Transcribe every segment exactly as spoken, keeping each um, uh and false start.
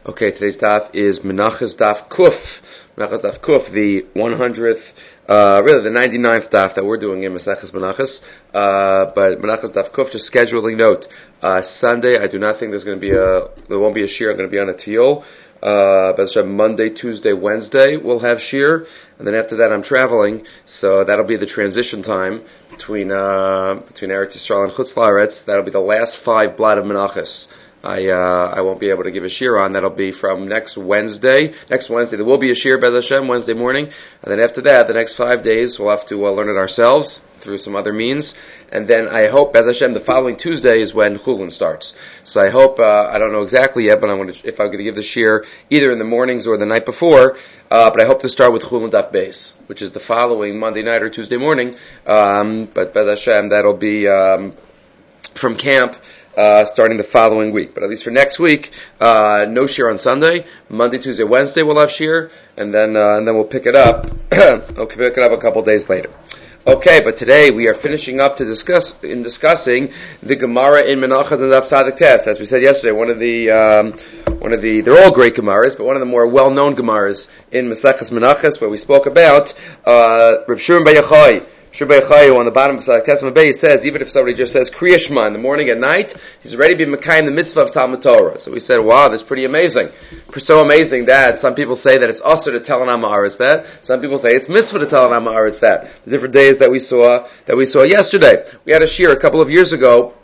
Okay, today's daf is Menachos daf Kuf. Menachos daf Kuf, the one hundredth, uh, really the ninety-ninth daf that we're doing in Maseches Menachos. Uh, but Menachos daf Kuf, just scheduling note. Uh, Sunday, I do not think there's going to be a, there won't be a shir. I'm going to be on a tiyol. Uh, but Monday, Tuesday, Wednesday, we'll have shir. And then after that, I'm traveling. So that'll be the transition time between, uh, between Eretz Yisrael and Chutz La'aretz. That'll be the last five blot of Menachos. I uh, I won't be able to give a shir on. That'll be from next Wednesday. Next Wednesday there will be a shir B'ez Hashem Wednesday morning, and then after that, the next five days we'll have to uh, learn it ourselves through some other means. And then I hope B'ez Hashem the following Tuesday is when Chulin starts. So I hope uh, I don't know exactly yet, but I'm going to if I'm going to give the shir either in the mornings or the night before. Uh, but I hope to start with Chulin Daf Beis, which is the following Monday night or Tuesday morning. Um, but B'ez Hashem that'll be um, from camp. Uh, starting the following week. But at least for next week, uh, no shir on Sunday. Monday, Tuesday, Wednesday we'll have shir, and then, uh, and then we'll pick it up. We'll pick it up a couple days later. Okay, but today we are finishing up to discuss, in discussing the Gemara in Menachos and Daf Tzadik Tes. As we said yesterday, one of the, um, one of the, they're all great Gemaras, but one of the more well-known Gemaras in Maseches Menachos, where we spoke about, uh, Reb Shimon Bar Yochai, Shubay Chayu on the bottom of Tzadik Tes Mabei says, even if somebody just says Kriya Shema in the morning and night, he's already been Mekayim the mitzvah of Talmud Torah. So we said, wow, that's pretty amazing. So amazing that some people say that it's also to tell an Am Haaretz that. Some people say it's mitzvah to tell an Am Haaretz that. The different days that we saw, that we saw yesterday. We had a shir a couple of years ago,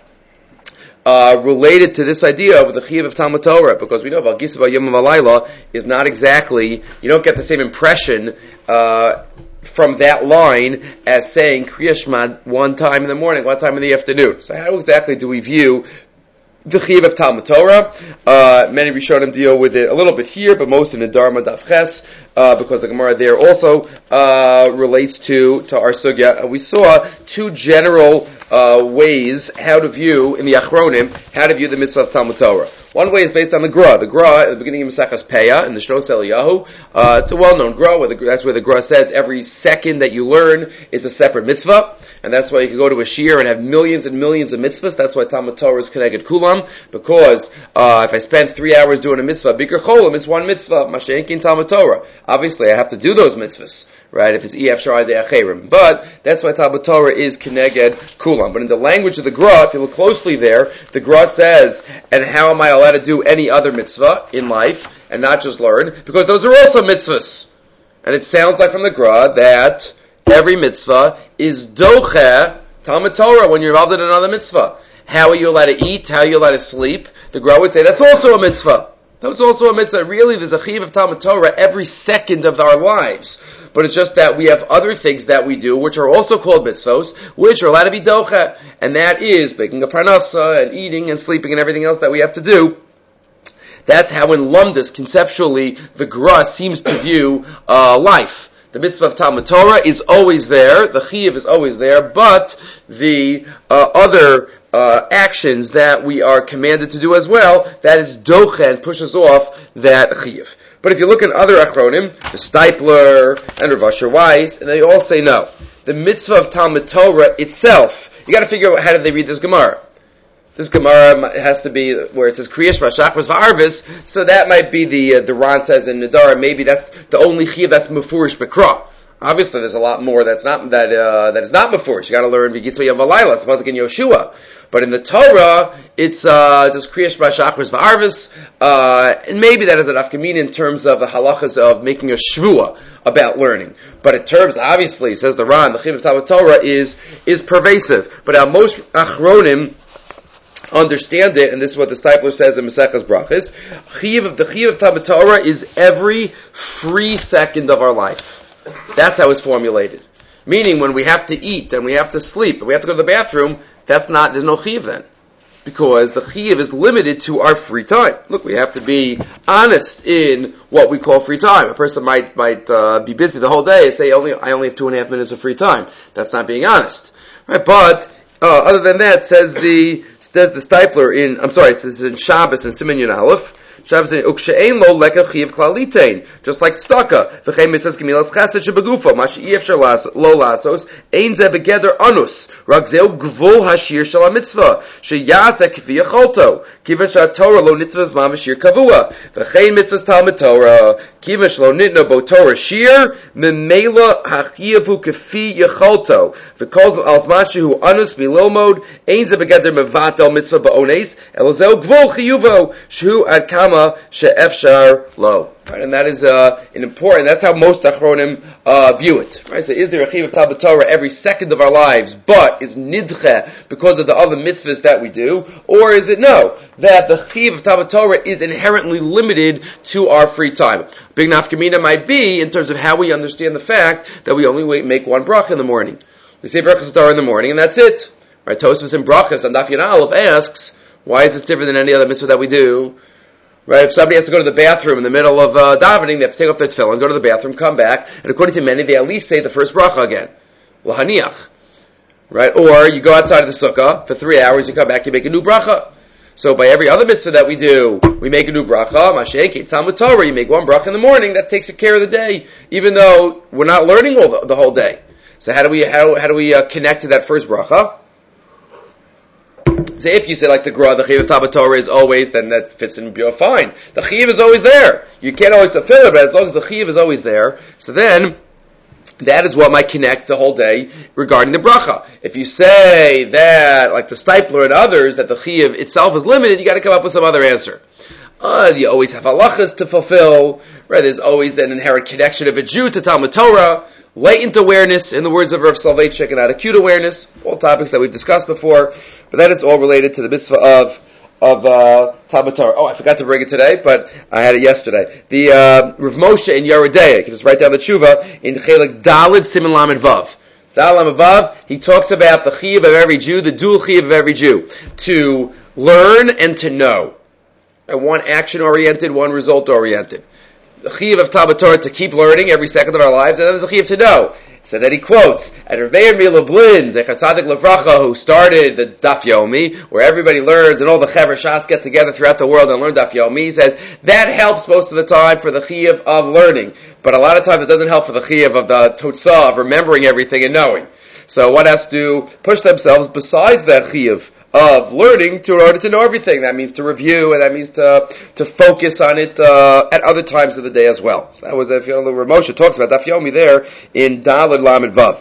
Uh, related to this idea of the chiyuv of Talmud Torah, because we know about Gisva Yom V'Layla is not exactly, you don't get the same impression, uh, from that line as saying Kriya Shema one time in the morning, one time in the afternoon. So how exactly do we view the chiyuv of Talmud Torah? Uh, many Rishonim deal with it a little bit here, but most in the Dharma Daf Ches, uh, because the Gemara there also uh, relates to to our sugya. And we saw two general uh, ways how to view in the Achronim how to view the mitzvah of Talmud Torah. One way is based on the Gra. The Gra, at the beginning of Maseches Peah, in the Shnos Eliyahu, uh, it's a well-known Gra, where the, that's where the Gra says every second that you learn is a separate mitzvah, and that's why you can go to a shir and have millions and millions of mitzvahs. That's why Talmud Torah is Keneged Kulam, because uh, if I spend three hours doing a mitzvah, Bikur Cholim, it's one mitzvah, Masha'enkin Talmud Torah. Obviously, I have to do those mitzvahs, right, if it's E F Shari de Acherim. But that's why Talmud Torah is Keneged Kulam. But in the language of the Gra, if you look closely there, the Gra says, and how am I allowed to do any other mitzvah in life, and not just learn? Because those are also mitzvahs. And it sounds like from the Gra that every mitzvah is doche Talmud Torah when you're involved in another mitzvah. How are you allowed to eat? How are you allowed to sleep? The Gra would say that's also a mitzvah. That was also a mitzvah. Really, there's a chiyuv of Talmud Torah every second of our lives. But it's just that we have other things that we do, which are also called mitzvos, which are allowed to be docha. And that is making a parnasa and eating and sleeping and everything else that we have to do. That's how in Lumdus, conceptually, the Gra seems to view uh, life. The mitzvah of Talmud Torah is always there, the chiyuv is always there, but the uh, other uh, actions that we are commanded to do as well, that is docha and pushes off that chiyuv. But if you look at other achronim, the Steipler and Rav Asher Weiss, and they all say no. The mitzvah of Talmud Torah itself, you got to figure out how did they read this Gemara. This Gemara has to be where it says Kriya Shema Shachris V'Arvis, so that might be the uh, the Ran says in Nadara. Maybe that's the only chiyuv that's mefurish b'kra. Obviously, there's a lot more that's not that uh, that is not mefurish. You got to learn V'Gisva Yom V'Layla, it's Pasuk in Yoshua. But in the Torah, it's uh, just Kriya Shema Shachris V'Arvis, uh, and maybe that is an afkamin in terms of the halachas of making a shvua about learning. But in terms, obviously, says the Ran, the chiyuv of Talmud Torah is is pervasive. But our most achronim understand it, and this is what the Steipler says in Maseches Brachos. Chiyuv of the chiyuv of Talmud Torah is every free second of our life. That's how it's formulated. Meaning, when we have to eat and we have to sleep and we have to go to the bathroom, that's not. There's no chiyuv then, because the chiyuv is limited to our free time. Look, we have to be honest in what we call free time. A person might might uh, be busy the whole day and say, "Only I only have two and a half minutes of free time." That's not being honest, right? But uh, other than that, says the Says the Steipler in, I'm sorry, it says in Shabbos and Siman Yud Aleph, Shabbos ukshe'ein lo leka chiv klalitain. Just like tzedakah. V'chein mitzvahs gemilas chesed shebegufo. Mashi efshar lo lasos. Ein ze begeder anus. Rak zeu gvul hashir shel ha-mitzvah. Sheyaseh k'fi yacholto. Kiven sha'torah lo nitzvah zman v'shir kavua. V'chein mitzvahs talmud Torah. Kiven shlo nitno bo Torah shir. Memela hachiyavu k'fi yacholto. V'kol al zman shehu anus milomod. Ein ze begeder mevatel mitzvah ba'ones. Elazeu gvul chiyuvo. Shehu ad kama she'efshar lo. Right, and that is uh, an important. That's how most Achronim uh, view it. Right, so is there a chiv of Talmud Torah every second of our lives, but is nidche because of the other mitzvahs that we do, or is it no that the chiv of Talmud Torah is inherently limited to our free time? Big nafkamina might be in terms of how we understand the fact that we only make one bracha in the morning. We say brachas Torah in the morning, and that's it. Right, Tosfos in brachas and Daf Yud Aleph asks, why is this different than any other mitzvah that we do? Right, if somebody has to go to the bathroom in the middle of uh, davening, they have to take off their tefillin, go to the bathroom, come back, and according to many, they at least say the first bracha again. L'haniach. Right, or you go outside of the sukkah for three hours, you come back, you make a new bracha. So by every other mitzvah that we do, we make a new bracha, masha'ek, Talmud Torah, you make one bracha in the morning, that takes care of the day, even though we're not learning all the, the whole day. So how do we, how, how do we uh, connect to that first bracha? So if you say like the Gra, the Chiv of Talmud Torah is always, then that fits in, you're fine. The Chiv is always there. You can't always fulfill it, but as long as the Chiv is always there, so then, that is what might connect the whole day regarding the bracha. If you say that, like the Stipler and others, that the Chiv itself is limited, you gotta come up with some other answer. Uh, you always have halachas to fulfill, right? There's always an inherent connection of a Jew to Talmud Torah, latent awareness, in the words of Rav Soloveitchik, and acute awareness, all topics that we've discussed before, but that is all related to the mitzvah of of uh, Talmud Torah. Oh, I forgot to bring it today, but I had it yesterday. The uh, Rav Moshe in Yerodea, you can just write down the tshuva, in Chelik Daled Siman Lamed Vav. Daled Lamed Vav, he talks about the chiyuv of every Jew, the dual chiyuv of every Jew, to learn and to know. And one action-oriented, one result-oriented. The chiyuv of Talmud Torah to keep learning every second of our lives, and then there's a chiyuv to know. So that he quotes, and Rav Meir Milublin, Zecher Tzadik Levracha, who started the Daf Yomi, where everybody learns, and all the Chaver Shas get together throughout the world and learn Daf Yomi, he says, that helps most of the time for the chiyuv of learning. But a lot of times it doesn't help for the chiyuv of the Totzah, of remembering everything and knowing. So one has to push themselves besides that chiyuv of learning to, in order to know everything. That means to review, and that means to to focus on it uh, at other times of the day as well. So that was, if you know, the Rav Moshe talks about Daf Yomi there in Daled Lamed Vav.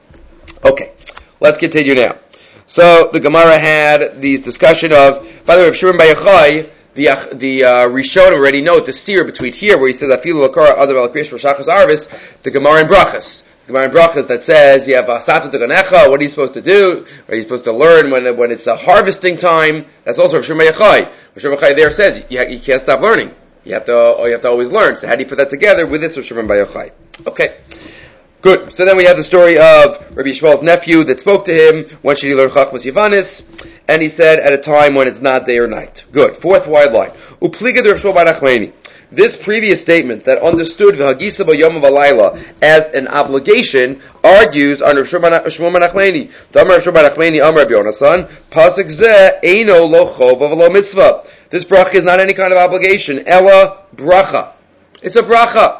Okay, let's continue now. So the Gemara had these discussion of, by the way, Rav Shimon Bar Yochai, the the uh, Rishon already note the steer between here where he says Afilu Lakara Adam El Krish B'Shachas Arvis, the Gemara in Brachas. Gemara in Brachas that says you have Asatu Teganecha. What are you supposed to do? Are you supposed to learn when when it's a harvesting time? That's also Rav Shimon Bar Yochai. Rav Shimon Bar Yochai there says you, you can't stop learning. You have to, or you have to always learn. So how do you put that together with this Rav Shimon Bar Yochai? Okay, good. So then we have the story of Rabbi Yishmael's nephew that spoke to him. When should he learn Chachmas Yavanis? And he said at a time when it's not day or night. Good. Fourth wide line. Upliga de Rav Shmuel Bar Nachmani. This previous statement that understood v'hagisa b'yom v'alayla as an obligation argues on Rav Shmuel Bar Nachmani. Damar Rav Shmuel Bar Nachmani Amar Rabbi Yonasan pasuk zeh eino lo chova v'lo mitzvah. This bracha is not any kind of obligation. Ella bracha. It's a bracha.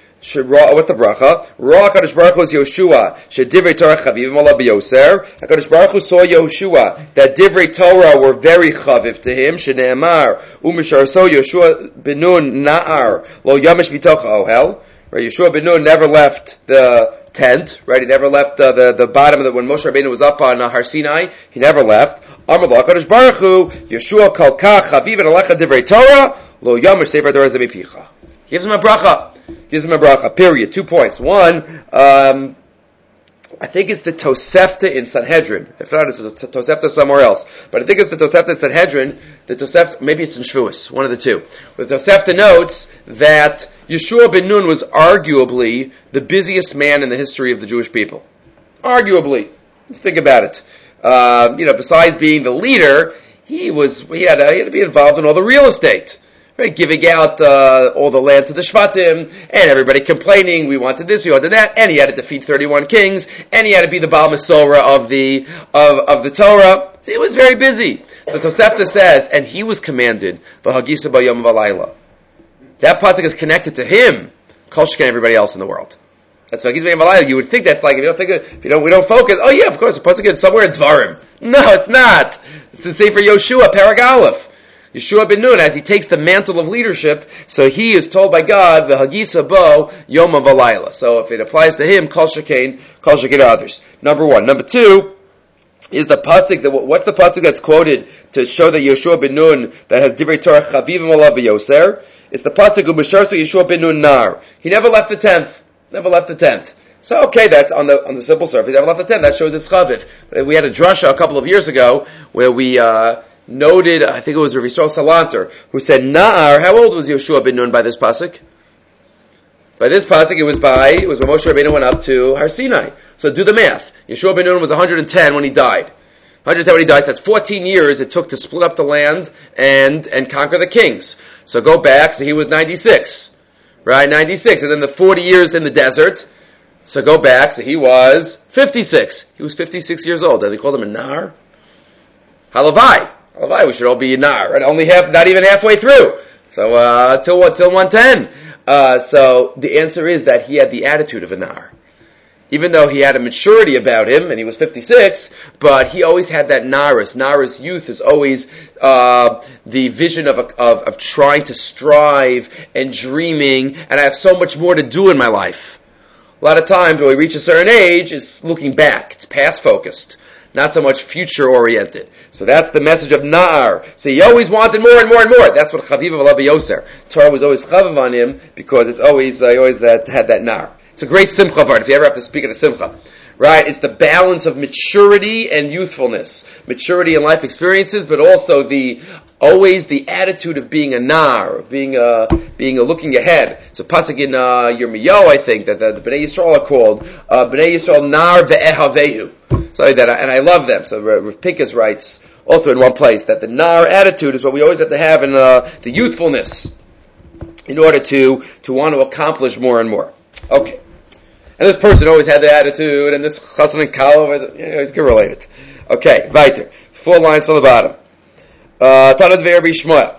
What's the bracha? Ra HaKadosh Baruch Hu is Yoshua. Shedivrei Torah chavivim ala b'yoser. HaKadosh Baruch Hu saw Yoshua that Divrei Torah were very chaviv to him. Shene'emar u'mishar so Yoshua ben Nun na'ar lo yamish b'toch ohel. Right, Yoshua ben Nun never left the tent. Right, he never left uh, the the bottom of the when Moshe Rabbeinu was up on uh, Har Sinai. He never left. Amar lo HaKadosh Baruch Hu Yoshua kol kach chaviv alecha Divrei Torah lo yamish sefer Torah zemipicha. He gives him a bracha. Gives him a bracha, period. Two points. One, um, I think it's the Tosefta in Sanhedrin. If not, it's the Tosefta somewhere else. But I think it's the Tosefta in Sanhedrin. The Tosefta, maybe it's in Shavuos, one of the two. But the Tosefta notes that Yeshua ben Nun was arguably the busiest man in the history of the Jewish people. Arguably. Think about it. Uh, you know, besides being the leader, he was, he had, to, he had to be involved in all the real estate. Right, giving out uh, all the land to the Shvatim, and everybody complaining, we wanted this, we wanted that, and he had to defeat thirty-one kings, and he had to be the Baal Masorah of the of, of the Torah. He was very busy. The Tosefta says, and he was commanded, v'hagisa b'yom v'layla. That pasuk is connected to him, kol sheken everybody else in the world. That's v'hagisa b'yom v'layla. You would think that's like, if you don't think, if you don't, we don't focus, oh yeah, of course, the pasuk is somewhere in Dvarim. No, it's not. It's the Sefer Yoshua, Parag Aleph. Yeshua ben Nun, as he takes the mantle of leadership, so he is told by God, v'hagisa bo yom v'layla. So if it applies to him, kol sheken, kol sheken others. Number one. Number two is the pasuk. That, what's the pasuk that's quoted to show that Yeshua ben Nun that has divrei Torah chavivim alav v'yoser? It's the pasuk of B'sharso Yeshua ben Nun nar. He never left the tenth. Never left the tenth. So okay, that's on the on the simple surface. He never left the tenth. That shows it's chaviv. We had a drasha a couple of years ago where we. Uh, Noted, I think it was Rav Yisrael Salanter, who said, Na'ar, how old was Yeshua ben Nun by this pasuk? By this pasuk, it was by, it was when Moshe Rabbeinu went up to Har Sinai. So do the math. Yeshua ben Nun was one hundred ten when he died. one hundred ten when he died, so that's fourteen years it took to split up the land and, and conquer the kings. So go back, so he was ninety-six. Right, ninety-six. And then the forty years in the desert, so go back, so he was fifty-six. He was fifty-six years old. They called him a Nar? Halavai. Halavai, we should all be a Nar, right? Only half, not even halfway through. So, uh, till what, till one ten. Uh, so, the answer is that he had the attitude of a Nar. Even though he had a maturity about him, and he was fifty-six, but he always had that Naris. Naris youth is always, uh, the vision of, a, of, of trying to strive and dreaming, and I have so much more to do in my life. A lot of times when we reach a certain age, it's looking back. It's past focused. Not so much future-oriented. So that's the message of Na'ar. So he always wanted more and more and more. That's what Chaviv of Alav Yoser. Torah was always Chaviv on him because it's always, uh, always that, had that Na'ar. It's a great Simcha word if you ever have to speak at a Simcha. Right? It's the balance of maturity and youthfulness. Maturity in life experiences, but also the, always the attitude of being a Nar, of being a, being a looking ahead. So Pasuk in, uh, Yirmiyahu, I think, that the, the Bnei Yisrael are called, uh, Bnei Yisrael Nar ve'ehavehu. So that, and I love them. So Rav Pinkus writes also in one place that the Nar attitude is what we always have to have in uh, the youthfulness in order to to want to accomplish more and more. Okay, and this person always had the attitude, and this chassan and kal, you know, you can relate it. Okay, weiter. Four lines from the bottom. Tanad ve'erbi Shmuel.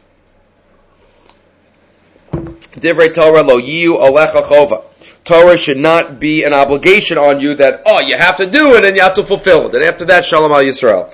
Divrei Torah lo yiu alecha chova. Torah should not be an obligation on you that, oh, you have to do it and you have to fulfill it. And after that, Shalom al Yisrael.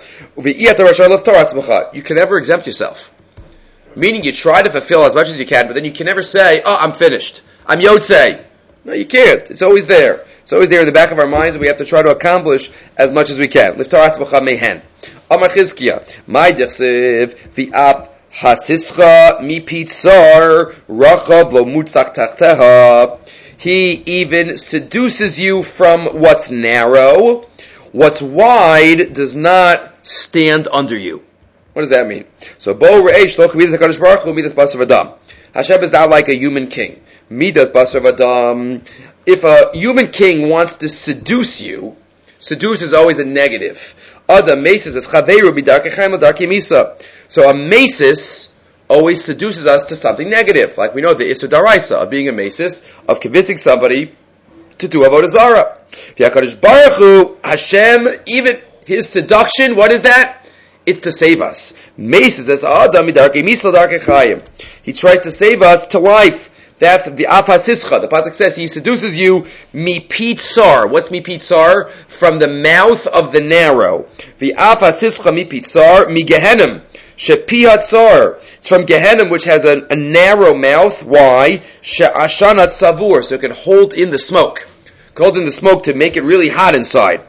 You can never exempt yourself. Meaning you try to fulfill as much as you can, but then you can never say, oh, I'm finished. I'm Yotzei. No, you can't. It's always there. It's always there in the back of our minds, and we have to try to accomplish as much as we can. Liftar atzmacha mehen. Amar Chizkiya. My dechsev v'ap hasischa mi pitzar rachav lo mutzak tachteha. He even seduces you from what's narrow. What's wide does not stand under you. What does that mean? So, Bo Re'esh Lo Midas HaKadosh Baruch Hu Midas Basar V'Adam. Hashem is not like a human king. Midas Basar V'Adam. If a human king wants to seduce you, seduce is always a negative. Adam Mesis is Chaveru B'Darkei Chaim L'Darkei Misa. So a Mesis always seduces us to something negative. Like we know the Issur Daraisa of being a Mesis, of convincing somebody to do Avodah Zarah. HaKadosh Baruch Hu, Hashem, even his seduction, what is that? It's to save us. Mesis as Adam Midarkei Misa L'Darkei Chaim. He tries to save us to life. That's the Afasischa. The pasuk says he seduces you mi pitzar. What's mi pitzar? From the mouth of the narrow. The Afasischa mi pitzar mi Gehenim. Shepiatzar. It's from Gehenim, which has a, a narrow mouth. Why? She'ashanat savur, so it can hold in the smoke. Hold in the smoke to make it really hot inside.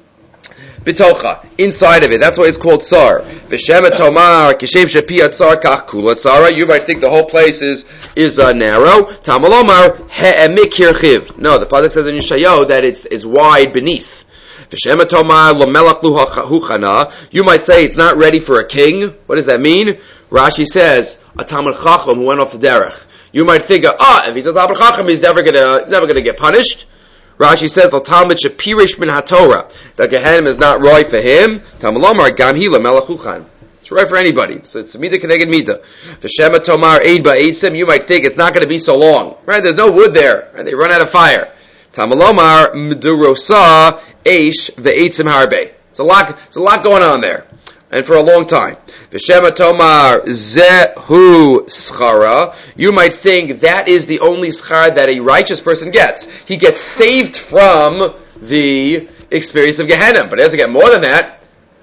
Bitocha, inside of it. That's why it's called Tsar. V'shem tomar kishem shepiatzar kach kula tzara. You might think the whole place is is uh, narrow. Tamalomar he'emik hirchiv. No, the pasuk says in Yeshayahu that it's it's wide beneath. V'shem tomar lo melach luchana. You might say it's not ready for a king. What does that mean? Rashi says a Talmid Chacham who went off the derech. You might think, ah, if he's a Talmid Chacham, he's never gonna he's never gonna get punished. Rashi says, "L'talmid shepirish min haTorah." The Gehenim is not right for him. Tamalomar gam hila melachuchan. It's right for anybody. So it's mida keneged mida. V'shema tomar ein ba'etzim. You might think it's not going to be so long, right? There's no wood there, right? They run out of fire. Tamalomar mdurosa eish ve'etzim harbe. It's a lot. It's a lot going on there. and for a long time. V'shema tomar zehu schara. You might think that is the only schar that a righteous person gets. He gets saved from the experience of Gehenna, but he doesn't get more than that.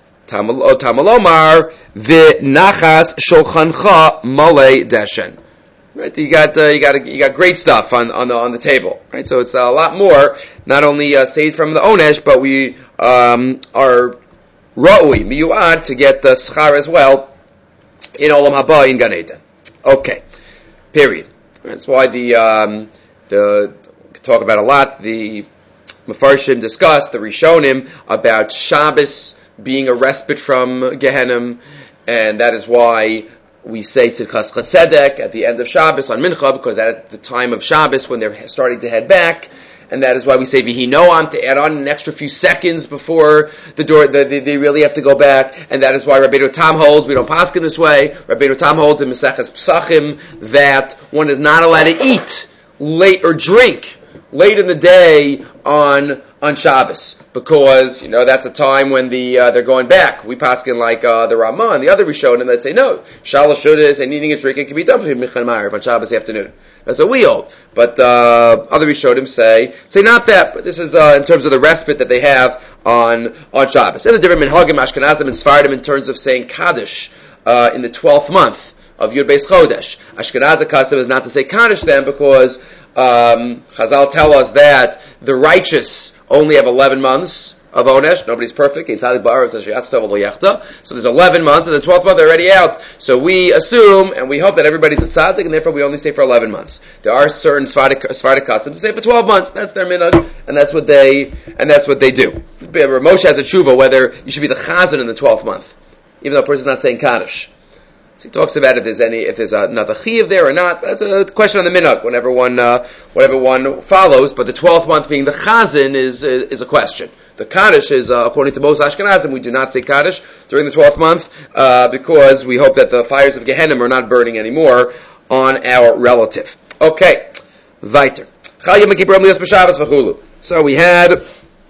Tamalomar v'nachas shulchancha malei deshen. Right, you got uh, you got you got great stuff on on the on the table, right? So it's a lot more. Not only uh, saved from the onesh, but we um, are ra'ui miyuad to get the uh, schar as well in olam haba in Gan Eden. Okay, period. That's why the um, the we could talk about a lot. The Mefarshim discussed the Rishonim about Shabbos being a respite from Gehenna, and that is why we say Tzidkas Chatzedek at the end of Shabbos on Mincha, because that is the time of Shabbos when they're starting to head back, and that is why we say Vihi Noam to add on an extra few seconds before the door, the, the, they really have to go back, and that is why Rabbeinu Tam holds, we don't paskin this way, Rabbeinu Tam holds in Maseches Psachim that one is not allowed to eat late or drink late in the day on on Shabbos, because you know that's a time when the uh, they're going back. We paskin like uh, the Ramah and the other Rishonim that say no, shalosh shudas and eating and drinking can be done between Mincha and Ma'ariv on Shabbos afternoon. That's what we hold. But uh, other Rishonim say say not that, but this is uh, in terms of the respite that they have on on Shabbos. And the different minhagim, Ashkenazim and Sfardim in terms of saying Kaddish uh, in the twelfth month of Yud Beis Chodesh. Ashkenazim custom is not to say Kaddish then, because um, Chazal tell us that the righteous only have eleven months of Onesh. Nobody's perfect. So there's eleven months, and the twelfth month they're already out. So we assume, and we hope that everybody's a tzaddik, and therefore we only stay for eleven months. There are certain Sephardic customs to stay for twelve months. That's their minhag, and that's what they, and that's what they do. Moshe has a tshuva whether you should be the chazan in the twelfth month, even though a person's not saying Kaddish. So he talks about if there's any, if there's another chiyuv there or not. That's a question on the minhag. Whenever one, uh, whatever one follows, but the twelfth month being the chazan is uh, is a question. The Kaddish is, uh, according to most Ashkenazim, we do not say Kaddish during the twelfth month uh, because we hope that the fires of Gehenna are not burning anymore on our relative. Okay, weiter. So we had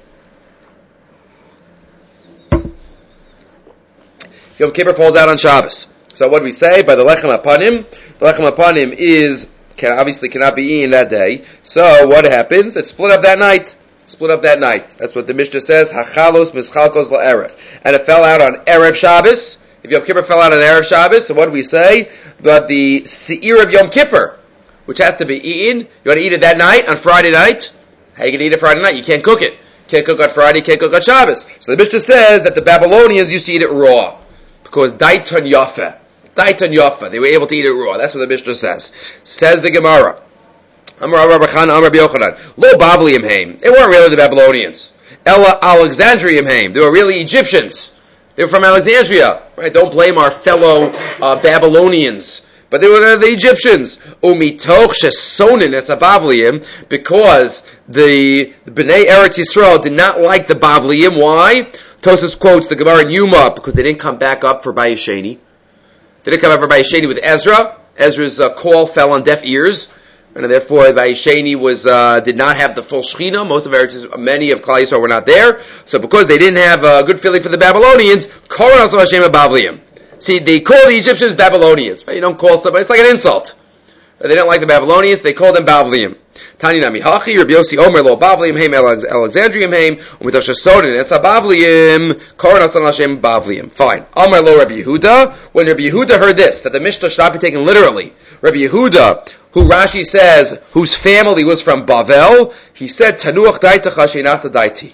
Yom Kippur falls out on Shabbos. So what do we say? By the Lechem Apanim, the Lechem Apanim is, can, obviously cannot be eaten that day. So what happens? It's split up that night. Split up that night. That's what the Mishnah says, Hachalos mischalkos la'erev. And it fell out on Erev Shabbos. If Yom Kippur fell out on Erev Shabbos, so what do we say? That the Seir of Yom Kippur, which has to be eaten, you want to eat it that night, on Friday night? How are you going to eat it Friday night? You can't cook it. Can't cook on Friday, can't cook on Shabbos. So the Mishnah says that the Babylonians used to eat it raw. Because Daiton Yafa. Daiton Yafa. They were able to eat it raw. That's what the Mishnah says. Says the Gemara. Amar Rabbi Chan, Amar Rabbi Yochanan. Lo Babliim Haim. They weren't really the Babylonians. Ella Alexandrium Haim. They were really Egyptians. They were from Alexandria. Right? Don't blame our fellow uh, Babylonians. But they were the Egyptians. Umitoch shesonin es Babliim, because the, the Bnei Eretz Yisrael did not like the Babliim. Why? Tosfos quotes the Gemara in Yuma because they didn't come back up for Bayesheni. They didn't come up for Bayesheni with Ezra. Ezra's uh, call fell on deaf ears, and therefore Bayesheni was uh, did not have the full Shechina. Most of Eretz, many of Klal Yisrael were not there. So because they didn't have a good feeling for the Babylonians, Koran also Hashem Babliim. See, they call the Egyptians Babylonians. Right? You don't call somebody; it's like an insult. They didn't like the Babylonians; they called them Babliim. Tani nami hachi, Rabbi Yossi Omer lo Bavliim heim Alexandrium heim umitosh shesonin es Bavliim koran asan Hashem Bavliim. Fine. Omer lo Rabbi Yehuda. When Rabbi Yehuda heard this, that the Mishnah should not be taken literally, Rabbi Yehuda, who Rashi says whose family was from Bavel, he said Tanuach daitacha sheinachta daiti.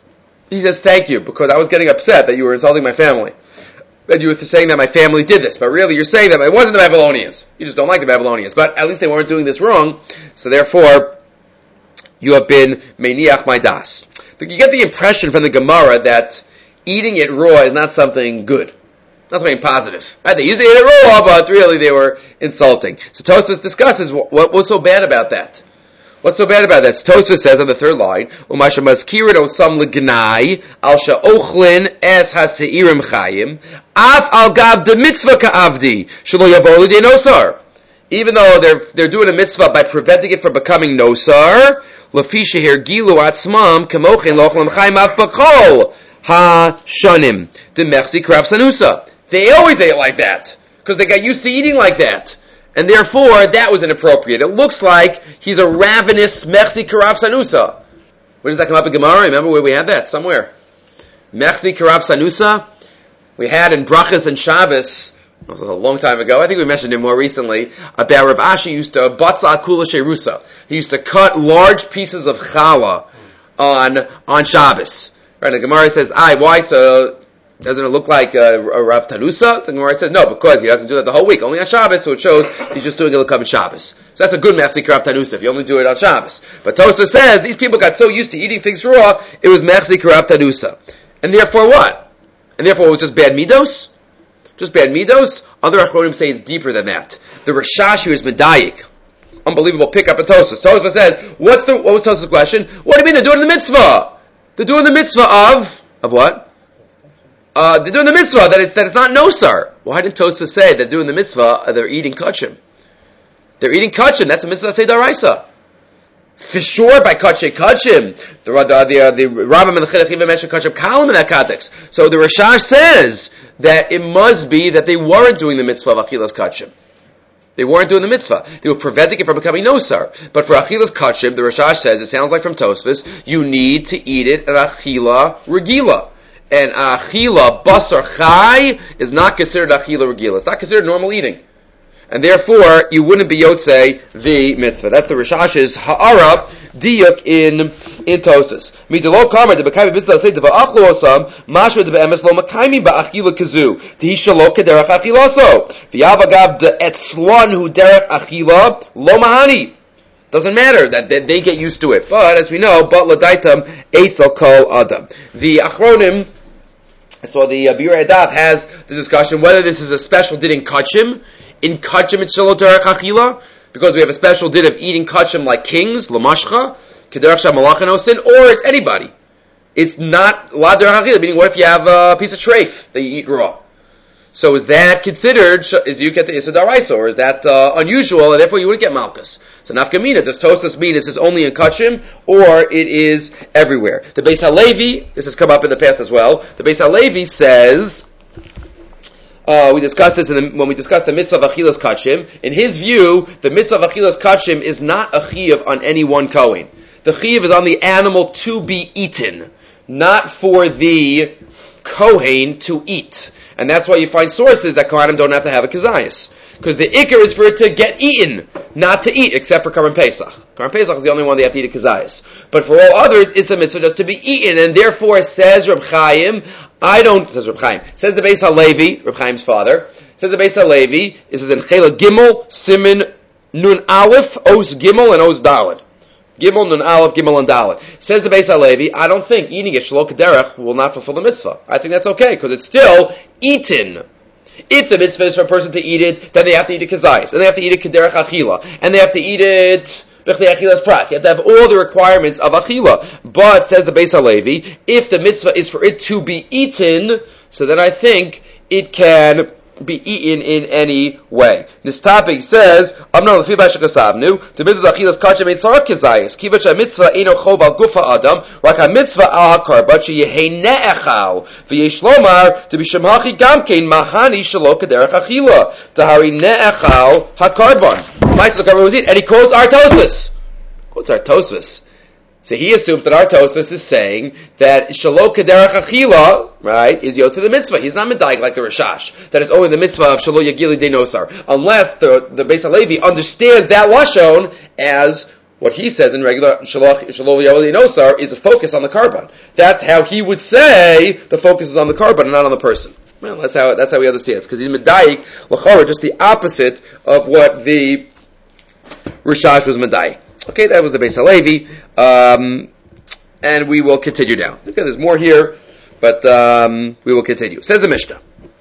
He says thank you because I was getting upset that you were insulting my family. And you were saying that my family did this, but really you're saying that it wasn't the Babylonians. You just don't like the Babylonians, but at least they weren't doing this wrong, so therefore you have been meiniach my das. You get the impression from the Gemara that eating it raw is not something good, not something positive. Right? They usually eat it raw, but really they were insulting. So Tosfos discusses what, what was so bad about that. What's so bad about that? Tosfos says on the third line, "Umasha maskirin osam legnai al sha'ochlin es haseirim chayim af al gav de mitzvah ka'avdi shelo yavol lidei nosar." Even though they're they're doing a mitzvah by preventing it from becoming nosar, lefi sheher gilu atzmam kamochin lochlam chayim af bakol ha-shanim, the mechzi karav sanusa. They always ate like that, because they got used to eating like that. And therefore, that was inappropriate. It looks like he's a ravenous mechzi karav sanusa. Where does that come up in Gemara? Remember where we had that? Somewhere. Mechzi karav sanusa, we had in Brachas and Shabbos, that was a long time ago, I think we mentioned it more recently, about Rav Ashi used to batza kula sherusa. He used to cut large pieces of challah on, on Shabbos. Right, and the Gemara says, "Aye, why so? Doesn't it look like a, a Rav Tanusa?" The Gemara says, "No, because he doesn't do that the whole week, only on Shabbos, so it shows he's just doing a l'kavod Shabbos." So that's a good mechzik Rav Tanusa if you only do it on Shabbos. But Tosa says these people got so used to eating things raw, it was mechzik Rav Tanusa, and therefore what? And therefore it was just bad midos, just bad midos. Other achronim say it's deeper than that. The Rashash here is medayik. Unbelievable pickup of Tosas. Tosas says, "What's the what was Tosas' question? What do you mean they're doing the mitzvah? They're doing the mitzvah of of what?" Uh, they're doing the mitzvah that it's that it's not nosar. Why didn't Tosfos say they're doing the mitzvah? Uh, they're eating kachim. They're eating kachim. That's a mitzvah say daraisa. For sure, by kachim kachim, the the the, uh, the Rambam and the Chinuch even mentioned kachim kalim in that context. So the Rashash says that it must be that they weren't doing the mitzvah of achilas kachim. They weren't doing the mitzvah. They were preventing it from becoming nosar. But for achilas kachim, the Rashash says it sounds like from Tosfos, you need to eat it at achila regila. And achila basar chai is not considered achila regila. It's not considered normal eating. And therefore, you wouldn't be yotzei the mitzvah. That's the Rishash's ha'ara diuk in, in Tosas. Midelo kamer, the bekayim mitzvah say, deva achlu osam, mashma de be'emes lo makayim ba'achila kazu, tehi shalo kederach achilaso. V'yavagav de etzlon hu derech achila, lo mahani. Doesn't matter that they, they get used to it. But, as we know, but l'daitam eitzel kol adam. The achronim, so the uh, Biur Adav has the discussion whether this is a special din in kachim. In kachim it's shelo derech achila, because we have a special din of eating kachim like kings, lamashcha, kederach shamalachin osin, or it's anybody. It's not la derech achila, meaning what if you have a piece of treif that you eat raw? So is that considered, is you get the Issa Daraisa, or is that uh, unusual, and therefore you wouldn't get Malkus? So nafkamina, does Tosas mean this is only in Kachim, or it is everywhere? The Beis HaLevi, this has come up in the past as well, the Beis HaLevi says, uh, we discussed this in the, when we discussed the mitzvah of Achilas Kachim, in his view, the mitzvah of Achilas Kachim is not a chiyuv on any one Kohen. The chiyuv is on the animal to be eaten, not for the Kohen to eat. And that's why you find sources that Kohanim don't have to have a kazayas. Because the ikar is for it to get eaten, not to eat, except for Karban Pesach. Karban Pesach is the only one they have to eat a kazayas. But for all others, it's a mitzvah just to be eaten. And therefore, says Reb Chaim, I don't, says Reb Chaim, says the Beis HaLevi, Reb Chaim's father, says the Beis HaLevi, it says in Chela Gimel, Simin, Nun Aleph, Os Gimel, and Os Daled. Gimel, Nun Aleph, Gimel, and Dalet. Says the Beis HaLevi, I don't think eating it shelo kederech will not fulfill the mitzvah. I think that's okay, because it's still eaten. If the mitzvah is for a person to eat it, then they have to eat it kazayis, and they have to eat it kederech achila, and they have to eat it b'chlei achilas prat. You have to have all the requirements of achila. But, says the Beis HaLevi, if the mitzvah is for it to be eaten, so then I think it can be eaten in any way. This topic says, I'm not lefi b'shekasavnu, the mitzvah achilas kachim ain't tzarach kazayis, kivat shemitzvah eino chov al gufa adam, rak ha-mitzvah al ha-karbat sheyehei ne'echal, v'yesh lomar, to be shemhachi gamkein mahani shelo kederech achila, tahari ne'echal ha-karban. Ma'aseh l'karban was it, and he quotes our Tosfos. Quotes our Tosfos. So he assumes that our Tosfos is saying that shelo kederech achila, right, is yotze the mitzvah. He's not medayik like the Rashash, that it's only the mitzvah of shelo yagili de nosar, unless the the Beis HaLevi understands that lashon as what he says in regular shelo yagili de nosar is a focus on the karban. That's how he would say the focus is on the karban and not on the person. Well, that's how that's how he understands, because he's medayik l'chora, just the opposite of what the Rashash was medayik. Okay, that was the Beis HaLevi, um, and we will continue down. Okay, there's more here, but um, we will continue. Says the Mishnah.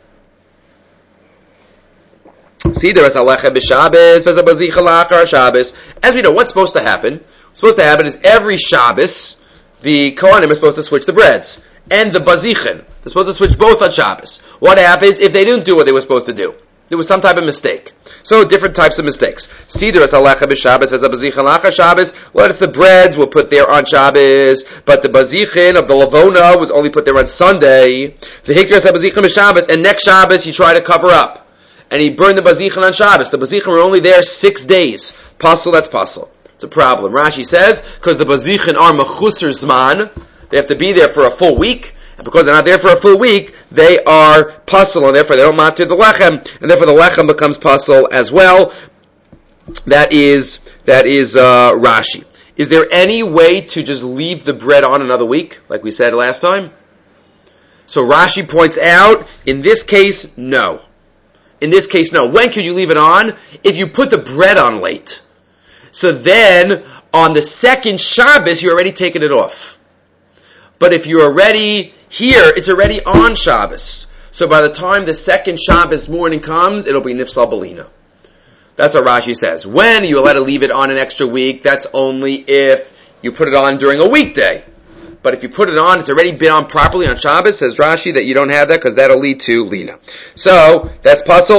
As we know, what's supposed to happen? What's supposed to happen is every Shabbos, the Kohanim are supposed to switch the breads. And the Bazichin. They're supposed to switch both on Shabbos. What happens if they didn't do what they were supposed to do? There was some type of mistake. So different types of mistakes. Siddur halecha b'Shabbos v'zabazichin lacha Shabbos. What if the breads were put there on Shabbos, but the bazichin of the lavona was only put there on Sunday? The hikras habazichin b'Shabbos, and next Shabbos you try to cover up, and he burned the bazichin on Shabbos. The bazichin were only there six days. Pasul, that's pasul. It's a problem. Rashi says because the bazichin are mechusar zman, they have to be there for a full week. And because they're not there for a full week, they are pasul, and therefore they don't matter the lechem, and therefore the lechem becomes pasul as well. That is, that is, uh, Rashi. Is there any way to just leave the bread on another week, like we said last time? So Rashi points out, in this case, no. In this case, no. When could you leave it on? If you put the bread on late. So then, on the second Shabbos, you're already taking it off. But if you're already here, it's already on Shabbos. So by the time the second Shabbos morning comes, it'll be Nifsal Belina. That's what Rashi says. When you're allowed to leave it on an extra week, that's only if you put it on during a weekday. But if you put it on, it's already been on properly on Shabbos, says Rashi, that you don't have that because that'll lead to Lina. So, that's Pasul.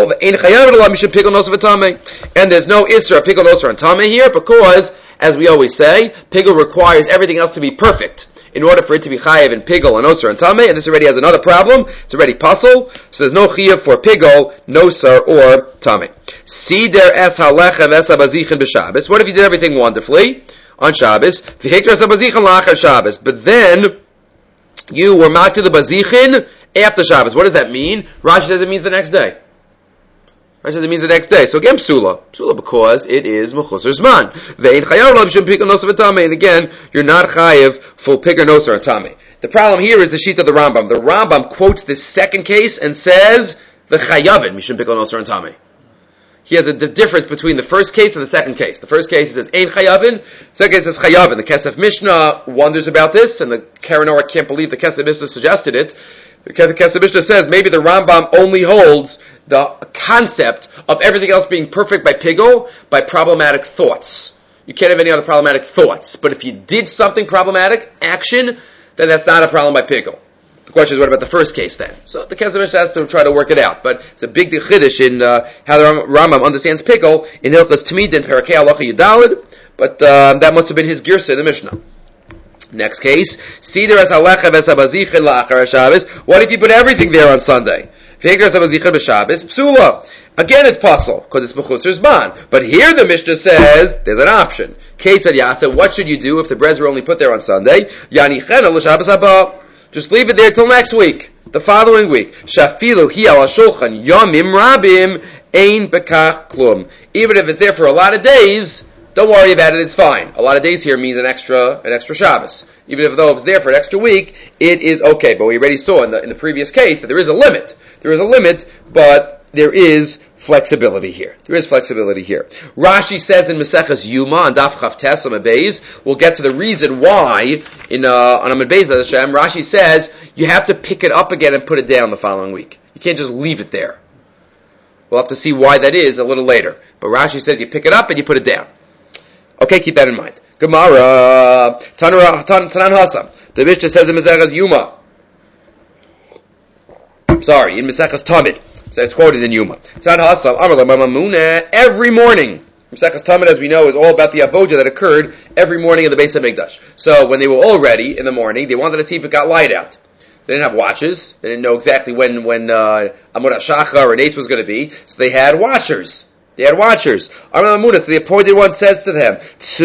And there's no Isra of Pigel Nosar and Tameh here because, as we always say, Pigel requires everything else to be perfect in order for it to be chayev in pigel and osar and tameh, and this already has another problem. It's already pasul, so there's no chayev for pigel, nosar, or tameh. Sider es halechem es habazichin b'Shabbos. What if you did everything wonderfully on Shabbos? V'hikras habazichin la'achar Shabbos. But then you were mak to the bazichin after Shabbos. What does that mean? Rashi says it means the next day. Rashi says it means the next day. So again, psula. Psula because it is mechusar zman. Ve'in chayav lo b'shem pigel nosar v'tameh. And again, you're not chayav for pigel nosar and tameh. The problem here is the sheet of the Rambam. The Rambam quotes this second case and says the chayavin mishum pigel nosar and tameh. He has a the difference between the first case and the second case. The first case he says ein chayavin. The second case says chayavin. The Kesef Mishnah wonders about this, and the Karanor can't believe the Kesef Mishnah suggested it. The Kesef Mishnah says maybe the Rambam only holds the concept of everything else being perfect by pigel by problematic thoughts. You can't have any other problematic thoughts. But if you did something problematic, action, then that's not a problem by pigel. The question is, what about the first case then? So the Kesef Mishnah has to try to work it out. But it's a big chiddush in uh, how the Rambam understands pigel in Hilchos Tamid and Perakei Halacha Yudalid. But uh, that must have been his girsa in the Mishnah. Next case, Sider es halecha v'esabazichin la'achar Shabbos. What if you put everything there on Sunday? V'hikras habazichin b'Shabbos, psula. Again, it's pasul because it's mechusar zman. But here the Mishnah says there's an option. Kate said, "Yasa, what should you do if the breads were only put there on Sunday? Yanichena l'Shabbos haba. Just leave it there till next week, the following week. Shafilu hi al shulchan yomim rabim ein bekach klum. Even if it's there for a lot of days, don't worry about it. It's fine. A lot of days here means an extra, an extra Shabbos. Even if though it's there for an extra week, it is okay. But we already saw in the in the previous case that there is a limit. There is a limit, but there is flexibility here. There is flexibility here. Rashi says in Maseches Yuma on Daf Chav Tes Amud Beis, we'll get to the reason why in uh, on Amud Beis B'ez Hashem. Rashi says you have to pick it up again and put it down the following week. You can't just leave it there. We'll have to see why that is a little later. But Rashi says you pick it up and you put it down. Okay, keep that in mind. Gemara Tanan Hasam. The Mishnah says in Maseches Yuma. Sorry, in Maseches Tamid. So it's quoted in Yuma. Every morning, Maseches Tamid, as we know, is all about the avoda that occurred every morning in the Beis HaMikdash. So when they were all ready in the morning, they wanted to see if it got light out. They didn't have watches. They didn't know exactly when when uh, Amud HaShachar or Nates was going to be. So they had watchers. They had watchers. So the appointed one says to them,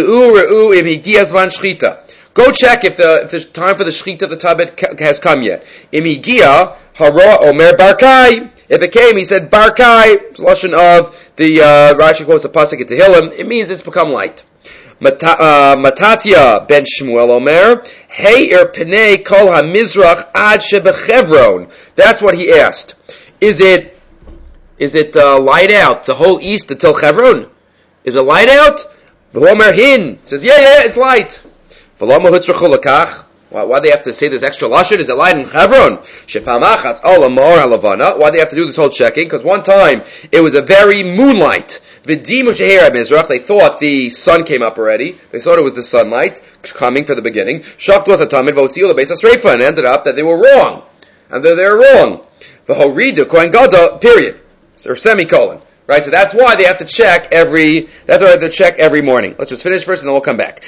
go check if the if the time for the shechita of the tablet has come yet. Im higia hara omer barkai. If it came, he said barkai. It's lashon of the uh, Rashi quotes the pasuk in Tehillim. It means it's become light. Mata, uh, Matatia ben Shmuel omer heir penei kol hamizrach ad shebechevron. That's what he asked. Is it is it uh, light out the whole east until Chevron? Is it light out? V'omer hin says yeah yeah it's light. V'lama hutzrachu lekach. Why, why do they have to say this extra lashon? Is it light in Chevron? Shepamachas olamor halavana. Why do they have to do this whole checking? Because one time it was a very moonlight. V'dimu sheher mizrach. They thought the sun came up already. They thought it was the sunlight coming for the beginning. Shakt was a tamid v'osiel beis asreifa, and ended up that they were wrong, and that they were wrong. V'horidu kohen gadol. Period. or semicolon. Right, so that's why they have to check every. That's why they have to check every morning. Let's just finish first, and then we'll come back.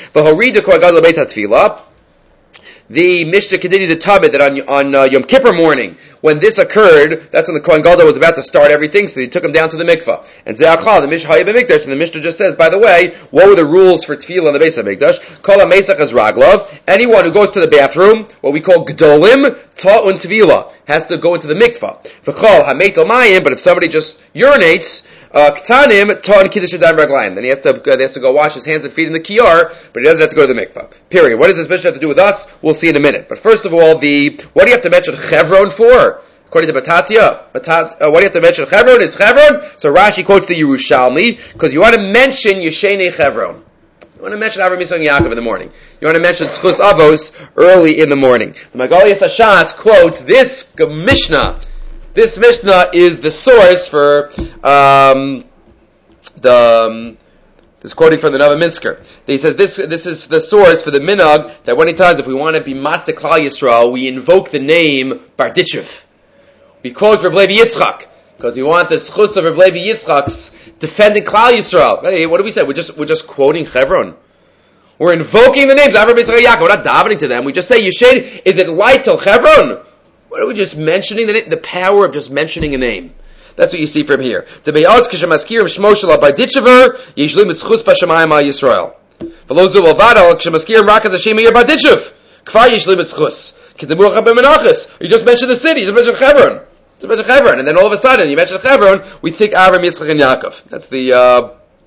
The Mishnah continues to tell it that on on uh, Yom Kippur morning, when this occurred, that's when the Kohen Gadol was about to start everything, so they took him down to the mikvah. And Ze'achal, the Mishnah Hayab Mikdash, and the Mishnah just says, by the way, what were the rules for tefillah in the Beis HaMikdash? Kol HaMesach as Raglav. Anyone who goes to the bathroom, what we call Gdolim, Ta'un Tefillah, has to go into the mikvah. V'chol HaMeit Al Mayim, but if somebody just urinates, Uh, Ktanim, Ta'an Kiddush Adayim Raglayim. Then he has to, uh, he has to go wash his hands and feet in the kiyar, but he doesn't have to go to the mikvah. Period. What does this Mishnah have to do with us? We'll see in a minute. But first of all, the, what do you have to mention Chevron for? According to Batatia, Batat, uh, what do you have to mention Chevron? Is Chevron? So Rashi quotes the Yerushalmi, because you want to mention Yeshenei Chevron. You want to mention Avram Yisrael Yaakov in the morning. You want to mention Schus Avos early in the morning. The Magaliyas Hashas quotes this Mishnah. This Mishnah is the source for um, the. Um, this is quoting from the Novominsker. He says this. This is the source for the minhag that many times, if we want to be Matzah Klal Yisrael, we invoke the name Barditchev. We quote Reb Levi Yitzchak because we want the schus of Reb Levi Yitzchak's defending Klal Yisrael. Hey, what do we say? We're just we're just quoting Chevron. We're invoking the names of Avram Yitzchak Yaakov. We're not davening to them. We just say Yeshed. Is it light till Chevron? What are we just mentioning the name? The power of just mentioning a name. That's what you see from here. The Be'az k'shemaskirim shmo shel Barditchever yishlim etzchus b'shamayim al Yisrael. V'lo zu b'lvad k'shemaskirim rak az Hashem yir Barditchev kfar yishlim etzchus k'demuach b'menachos. You just mentioned the city. You just mentioned Hebron. You just mentioned Hebron, and then all of a sudden you mention Hebron. We think Avram, Yitzchak, and Yaakov. That's the. Uh,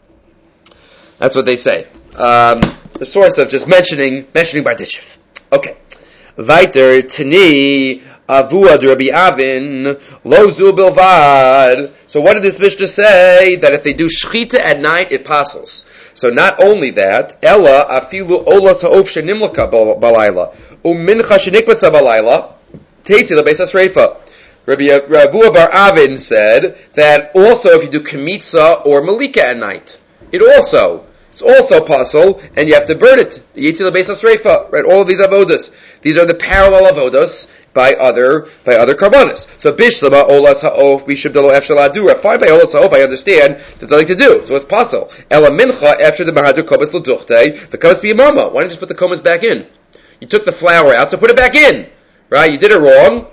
that's what they say. Um, the source of just mentioning mentioning Barditchev. Okay. Weiter tani. Avuad Rabbi Avin lo zu bilvad. So what did this Mishnah say? That if they do shchita at night, it passes. So not only that, ella afilu olas ha'of shenimlaka balayla umincha shenikmatza balayla teitzi lebeis hasreifa. Rabbi Avua bar Avin said that also if you do kemitza or malika at night, it also it's also puzzle, and you have to burn it. Yitzi lebeis hasreifa. Right? All of these avodas. These are the parallel avodas by other by other karbanos. So bishlama olas ha'of bishubdalo efshal adura. Fine by olas ha'of, I understand there's nothing to do. So it's possible. Ela mincha after the mahadur komas l'duchte, the komas b'yamama. Why don't you just put the komas back in? You took the flour out, so put it back in. Right? You did it wrong.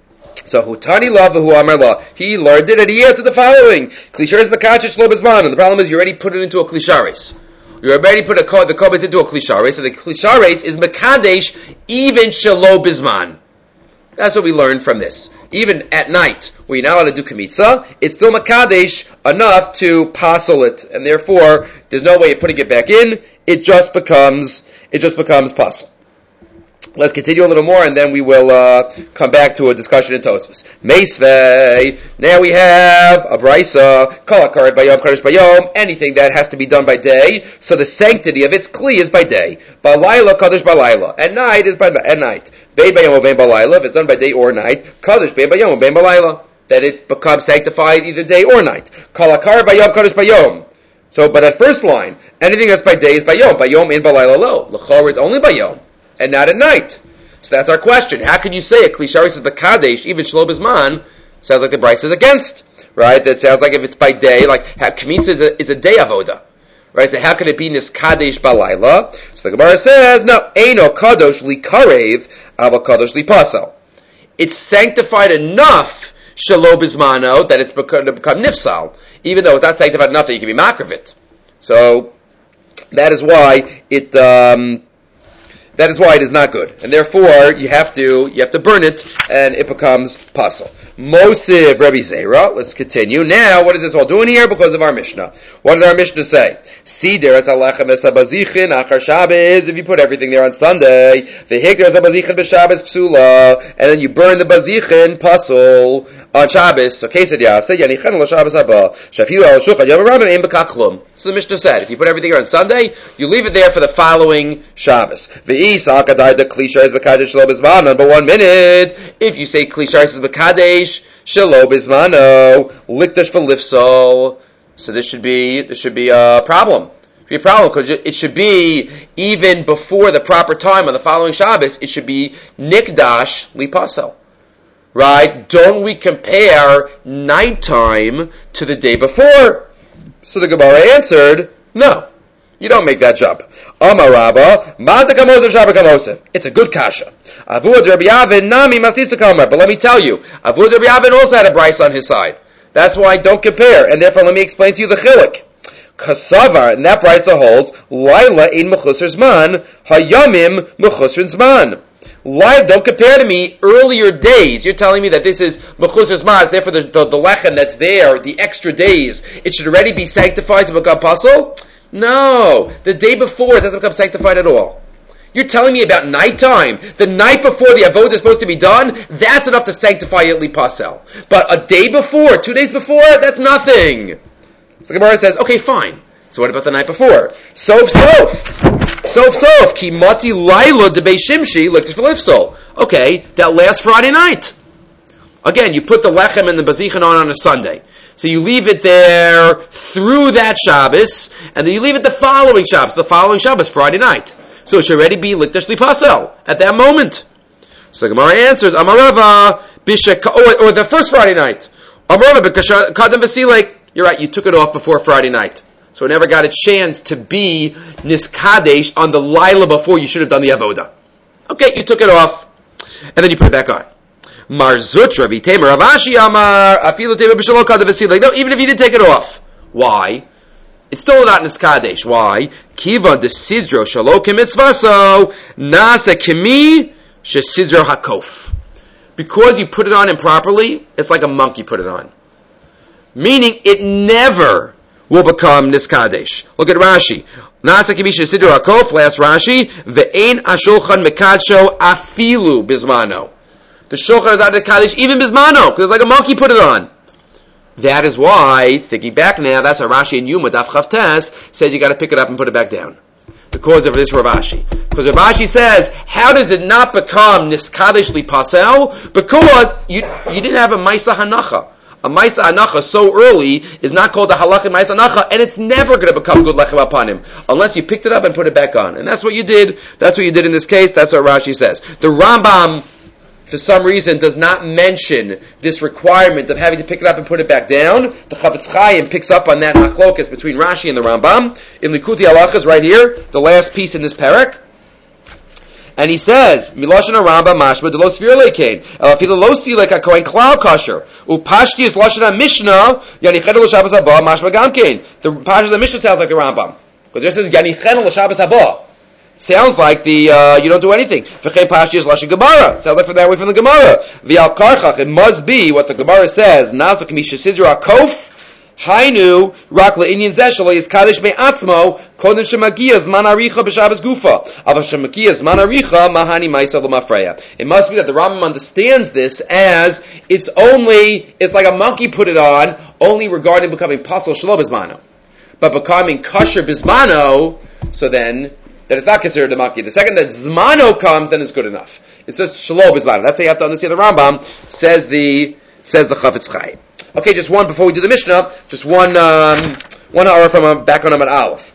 So hutani la v'hu amar la. He learned it and he answered the following: Klisharis makachich lo bezman. And the problem is you already put it into a klisharis. You already put a, the komas into a klisharis, so the klisharis is mekadesh even shelo bizman. That's what we learned from this. Even at night, when you're not allowed to do kemitza, it's still makadesh enough to passel it, and therefore there's no way of putting it back in. It just becomes it just becomes passel. Let's continue a little more, and then we will uh, come back to a discussion in Tosfos. Meisvei. Now we have a brisa. Kol hakaret bayom kadosh bayom. Anything that has to be done by day, so the sanctity of its kli is by day. Balayla kadosh balayla. At night is by at night. Bein bayom or bein balayla. If it's done by day or night, kadosh bein bayom or bein balayla. That it becomes sanctified either day or night. Kol hakaret bayom kadosh bayom. So, but at first line, anything that's by day is bayom. Bayom in balayla lo. L'chor is only bayom and not at night. So that's our question. How can you say a klisharis is b'kadesh, even shlo bizman? Sounds like the Bryce is against, right? That sounds like if it's by day, like kmitza is a, is a day avoda, right? So how can it be niskadesh balayla? So the Gemara says, no, eino kadosh li karev, ava kadosh li pasal. It's sanctified enough shlo bizmano that it's become, become nifsal, even though it's not sanctified enough that you can be makravit. So that is why it. Um, That is why it is not good, and therefore you have to you have to burn it, and it becomes pasul. Mosiv Rabbi Zera. Let's continue. Now, what is this all doing here? Because of our Mishnah. What did our Mishnah say? See, there is alechem esabazichin achar Shabbos. If you put everything there on Sunday, v'hik there is abazichin b'Shabbos psula, and then you burn the bazichin pasul on Shabbos. So kesed yaseh yanichan l'Shabbos haba shafilu al shulchan yom rabim ein b'kaklum. So the Mishnah said, if you put everything here on Sunday, you leave it there for the following Shabbos. V'isa kadai the klisha is b'kadesh shelo b'zman. Number one minute, if you say klisha is b'kadesh shelo bizmano likdash v'lifsol. So this should be this should be a problem. It should be a problem because it should be even before the proper time on the following Shabbos. It should be nikdash lipasel. right? Don't we compare nighttime to the day before? So the Gemara answered, no, you don't make that jump. Amar Rabba, it's a good kasha. Avud Rabbi Yavin nami masisa kamer. But let me tell you, Avud Rabbi Yavin also had a bryce on his side. That's why I don't compare. And therefore, let me explain to you the chilik. Kasavar, and that bryce holds, Laila in mechusar zman, hayamim mechusar zman. Live, don't compare to me earlier days. You're telling me that this is mechusar zman, therefore the, the, the lechem that's there, the extra days, it should already be sanctified to become pasul? No. The day before, it doesn't become sanctified at all. You're telling me about nighttime. The night before the avodah is supposed to be done, that's enough to sanctify it li pasel. But a day before, two days before, that's nothing. So the Gemara says, okay, fine. So what about the night before? Sof, sof. Sof, sof. Ki mati laila de beishimshi l'ktish v'lifsol. Okay, that last Friday night. Again, you put the lechem and the bazichen on on a Sunday. So you leave it there through that Shabbos, and then you leave it the following Shabbos. The following Shabbos, Friday night. So it should already be likdash lipasel at that moment. So the Gemara answers, Amarava, Bishak, or, or the first Friday night. Amarava, B'kasha kadam v'silek. You're right, you took it off before Friday night. So it never got a chance to be niskadesh on the Lila before you should have done the avoda. Okay, you took it off, and then you put it back on. Mar Zutra v'temer Ravashi Amar Afilu Temer B'Shalom Kadam V'Silek. No, even if you did take it off. Why? It's still not niskadesh. Why? Kiva de sidro shalo kemitzvaso nasa kimi shesidro hakof. Because you put it on improperly, it's like a monkey put it on. Meaning, it never will become niskadesh. Look at Rashi. Nasa kimi shesidro hakof. Last Rashi. Ve'ein ashulchan mekadsho afilu bizmano. The shulchan is out of kaddish even bizmano because it's like a monkey put it on. That is why, thinking back now, that's a Rashi and Yuma, Daf Chavtes, says you got to pick it up and put it back down. The cause of this Rav Ashi. Because Rav Ashi says, how does it not become niskadesh li pasel? Because you you didn't have a Maisa Hanacha. A Maisa Hanacha so early is not called a Halacha Maisa Hanacha, and it's never going to become good lechem upon him, unless you picked it up and put it back on. And that's what you did. That's what you did in this case. That's what Rashi says. The Rambam, for some reason, does not mention this requirement of having to pick it up and put it back down. The Chavetz Chaim picks up on that machlokas between Rashi and the Rambam. In Likutei Halachos, right here, the last piece in this parak. And he says, Miloshen Rambam mashma de lo svir lekein. Elafila lo si like a kohen klal kosher. Upashti is Loshen Mishnah, Yanichenu l'Shabbos haba mashma gamkein. The Pashti of the Mishnah sounds like the Rambam. Because this is Yanichenu l'Shabbos haba. Sounds like the uh, you don't do anything. V'chei Pashti is Lashon Gemara. Sounds like from that way from the Gemara. V'al karchach, it must be what the Gemara says. Naso k'misha sidra kof hainu rak le'inyan zeh shelo yiskadesh me'atzmo kodem shemagia zman aricha b'Shabbos gufa. Aval shemagia zman aricha mahani ma'isa l'mafreya. It must be that the Rambam understands this as it's only it's like a monkey put it on only regarding becoming pasul shelo bizmano, but becoming kosher bizmano. So then. That it's not considered a monkey. The second that Zmano comes, then it's good enough. It's just Shelo Bizmano. That's how you have to understand the Rambam, says the, says the Chavetz Chaim. Okay, just one before we do the Mishnah, just one, um, one hour from a, back on Amud Aleph.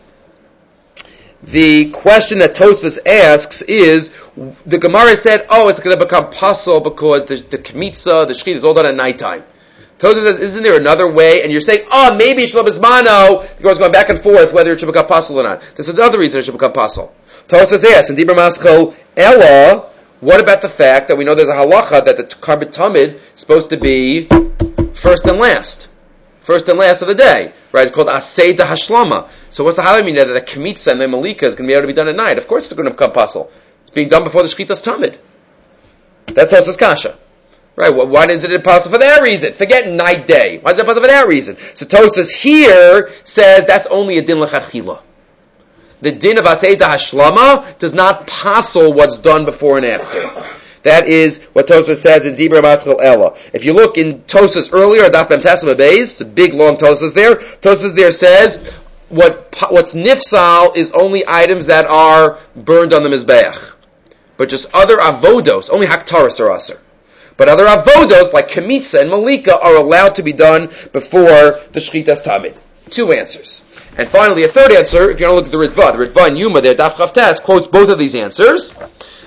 The question that Tosfos asks is, the Gemara said, oh, it's going to become pasul because the, the Kmitza, the Shechit is all done at nighttime. Tosfos says, isn't there another way? And you're saying, oh, maybe Shelo Bizmano. The Gemara's going back and forth whether it should become pasul or not. There's another reason it should become pasul. Tosfos says, yes, and Dibur Maschil Ella. What about the fact that we know there's a halacha that the Karbet Tamid is supposed to be first and last, first and last of the day, right? It's called Aseh de Hashlama. So what's the halacha mean that the Kmitza and the Malika is going to be able to be done at night? Of course, it's going to become pasul. It's being done before the Shchitas Tamid. That's Tosfos kasha. Right, well, why is it impossible for that reason? Forget night day. Why is it impossible for that reason? So Tosfos here says that's only a din l'chadchila. The din of Aseh da Hashlama does not pasul what's done before and after. That is what Tosfos says in Dibur Maschil Ella. If you look in Tosfos earlier, Daf Mem Tesem Beis, it's a big long Tosfos there. Tosfos there says what what's nifsal is only items that are burned on the mizbeach, but just other avodos, only haktaras are aser. But other avodos, like Kemitza and Malika, are allowed to be done before the Shchitas Tamid. Two answers. And finally, a third answer, if you want to look at the Ritva, the Ritva in Yuma there, Daf Chavtes, quotes both of these answers.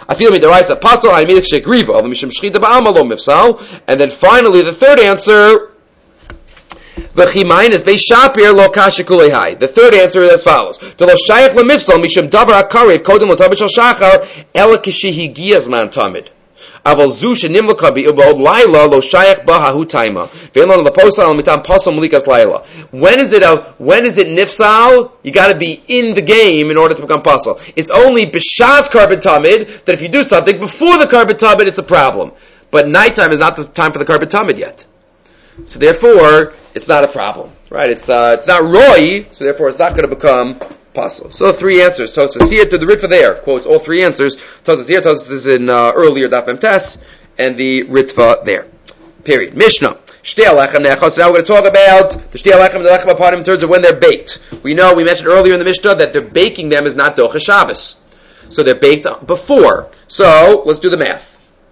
I feel me deraisa pasal. I mean shekriva. Of mishum shchita ba'alma lo mifsal. And then finally, the third answer. V'chimayin is beis shapir lo kasha kulei. The third answer is as follows: To lo shayach lemifsal mishum davar akarev kodem l'tabit shel shachar ela kishihi giyazman tamid. Aval zu shenimlaka bi'ubod laila lo shayach bahahu taima. Ve'elon leposal mitam pasal malikas laila. When is it a, when is it nifsal? You got to be in the game in order to become pasal. It's only b'shas carbon tamid that if you do something before the carbon tamid, it's a problem. But nighttime is not the time for the carbon tamid yet. So therefore, it's not a problem, right? It's uh, it's not roi, so therefore it's not going to become pasul. So three answers. Tosfos here to the Ritva there quotes all three answers. Tosfos here, Tosfos is in uh, earlier Daf Mem Tes, and the Ritva there. Period. Mishnah. Shtei alechem nechos. So now we're going to talk about the shtei alechem and the lechem upon him in terms of when they're baked. We know, we mentioned earlier in the Mishnah that they're baking them is not docha Shabbos. So they're baked before. So let's do the math.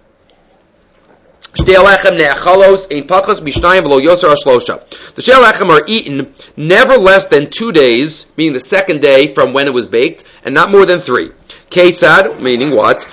The shtei alechem are eaten never less than two days, meaning the second day from when it was baked, and not more than three. Ketzad, meaning what?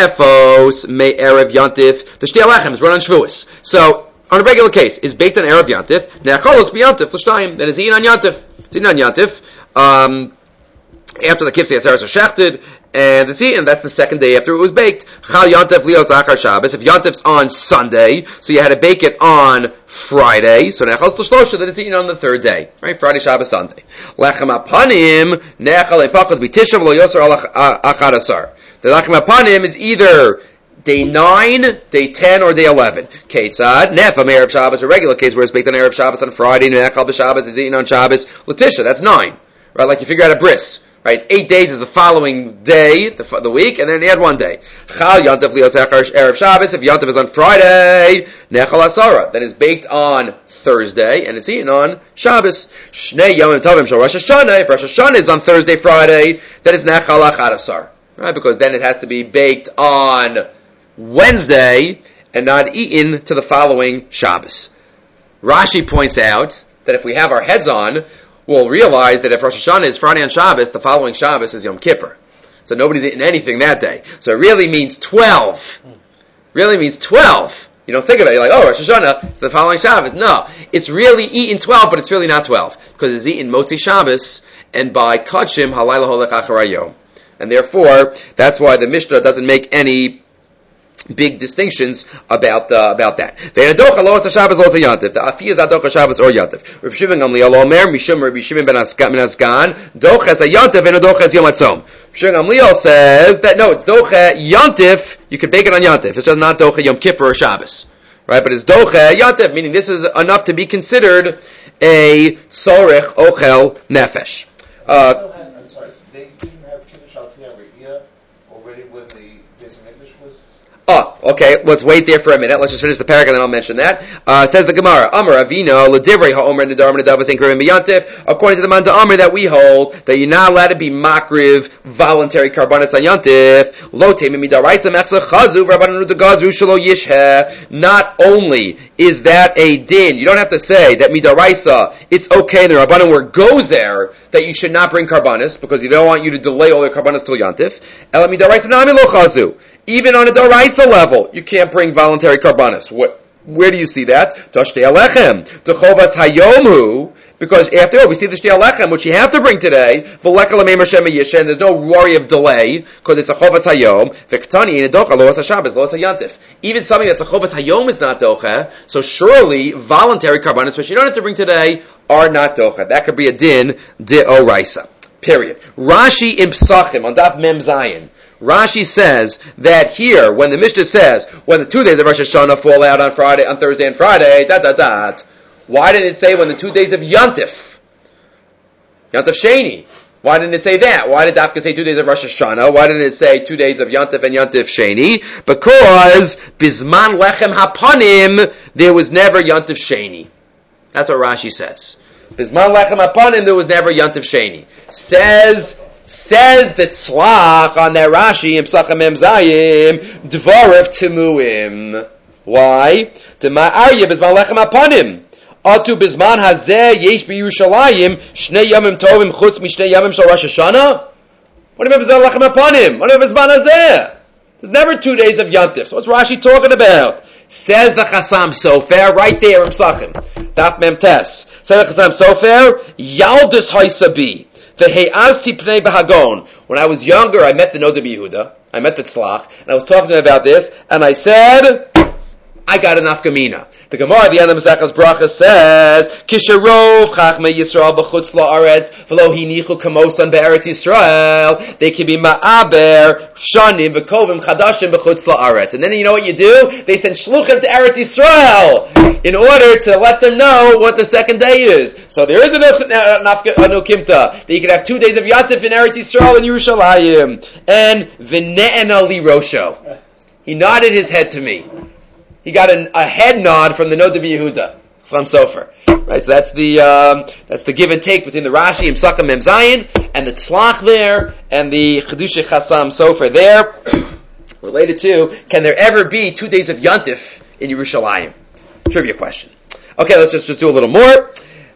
Ne'efos me erev yantif. The shtei alechem is run on Shavuos. So, on a regular case, is baked on erev yantif. Ne'echalos b'yantif l'shtayim. Then is eaten on yantif. It's eaten on yantif. Um, after the kifsei atzeres are shechted, and it's eaten. That's the second day after it was baked. Chal yantif lios achar Shabbos. If yantif's on Sunday, so you had to bake it on Friday, so nechal l'shlosha, that is eaten on the third day, right? Friday, Shabbos, Sunday. Lechem apanim nechal epachos b'tishav lo yoser al achar asar. The lechem apanim is either day nine, day ten, or day eleven. Ketzad nefam erev Shabbos, a regular case where it's baked on erev Shabbos on Friday. Nechal b'Shabbos is eaten on Shabbos. L'tisha, that's nine, right? Like you figure out a bris. Right, eight days is the following day, the, the week, and then you add one day. Chal yantav lios erev Shabbos. If yantav is on Friday, nechal asara, then it's baked on Thursday, and it's eaten on Shabbos. Shnei yomim tovim shel Rosh Hashanah. If Rosh Hashanah is on Thursday, Friday, then it's nechal achad asar, right? Because then it has to be baked on Wednesday and not eaten to the following Shabbos. Rashi points out that if we have our heads on, we'll realize that if Rosh Hashanah is Friday and Shabbos, the following Shabbos is Yom Kippur. So nobody's eating anything that day. So it really means twelve. Really means twelve. You don't think of it. You're like, oh, Rosh Hashanah, it's the following Shabbos. No. It's really eaten twelve, but it's really not twelve. Because it's eaten mostly Shabbos, and by Kodshim, Halayla Holech Acharayom. And therefore, that's why the Mishnah doesn't make any big distinctions about uh, about that. The adocha lo asa Shabbos lo asa yantif. The afi is adocha Shabbos or yantif. Reb Shimon Gamliel Omer mishum Reb Shimon ben Azgan docha as a yantif and a docha as yom hatzom. Reb Shimon Gamliel says that no, it's docha yantif. You could bake it on yantif. It's just not docha Yom Kippur or Shabbos, right? But it's docha yantif, meaning this is enough to be considered a sorech ochel nefesh. Uh, I'm sorry, they didn't have Kiddush al Pi Re'iyah already when the Beis Hamikdash was. Oh, okay. Let's wait there for a minute. Let's just finish the paragraph, and then I'll mention that. Uh, says the Gemara, Amar Avino l'divrei ha'omer nedar me'nadav v'thinkrim miyantif. According to the man Amar that we hold, that you're not allowed to be makriv voluntary karbanis on yantif. Lo teimim midaraisa mechza chazu v'rabbanan udagazru shelo yishhe. Not only is that a din, you don't have to say that midaraisa, it's okay in the rabbanan where it goes there that you should not bring karbanis because you don't want you to delay all your karbanis till yantif. Ela midaraisa nami lo chazu. Even on a daraisa level, you can't bring voluntary karbanis. What, where do you see that? Tashtei alechem. The chovas hayomu, because after all, we see the shtei alechem, which you have to bring today, v'leka l'meimar shema yishen, there's no worry of delay, because it's a chovas hayom, v'ktani in a docha, lo asa Shabbos, lo asa yantif. Even something that's a chovas hayom is not docha, so surely voluntary karbanis, which you don't have to bring today, are not docha. That could be a din, de oraisa. Period. Rashi im Psachim, on Daf Mem Zayin, Rashi says that here, when the Mishnah says, when the two days of Rosh Hashanah fall out on Friday, on Thursday and Friday, da da da, why didn't it say when the two days of Yantif? Yantif Sheni. Why didn't it say that? Why did Dafka say two days of Rosh Hashanah? Why didn't it say two days of Yantif and Yantif Sheni? Because Bisman Lechem Hapanim, there was never Yantif Sheni. That's what Rashi says. Bisman Lechem Hapanim, there was never Yantif Sheni. Says Says that Tzlach on that Rashi in Psachim Mem Zayim Dvarav Timuim. Why? Dema Arya Bizman Lechem Apanim. Atu Bizman Hazeh Yesh BeYerushalayim Shnei Yamim Tovim Chutz Mishnei Yamim Shal Rosh Hashanah. What about Bizman Lechem Apanim? What about Bizman Hazeh? There's never two days of Yantif. So what's Rashi talking about? Says the Chasam Sofer, right there in Psachim. Daf Mem Tes. Says the Chasam Sofer, Yaldus Haisabi. Ve'he'azti pnei b'hagon. When I was younger, I met the Noda Yehuda. I met the Tzlach, and I was talking to him about this, and I said, I got an afkamina. The Gemara at the end of Masechtas Brachas says, Kisharov Chachmei Yisrael b'chutz la'aretz v'lo hinichu kamosan be'eretz Yisrael. They can be ma'aber shanim v'kovim chadashim b'chutz la'aretz. And then you know what you do? They send shluchim to Eretz Yisrael in order to let them know what the second day is. So there is an anukimta that you can have two days of Yatif in Eretz Yisrael and Yerushalayim. And v'ne'ena li rosho. He nodded his head to me. He got an, a head nod from the Noda Yehuda from Sofer. Right, so that's the um, that's the give and take between the Rashi and Psachim Mem Zayin and the Tzlach there and the Chedusha Chasam Sofer there. Related to, can there ever be two days of Yantif in Yerushalayim? Trivia question. Okay, let's just, just do a little more.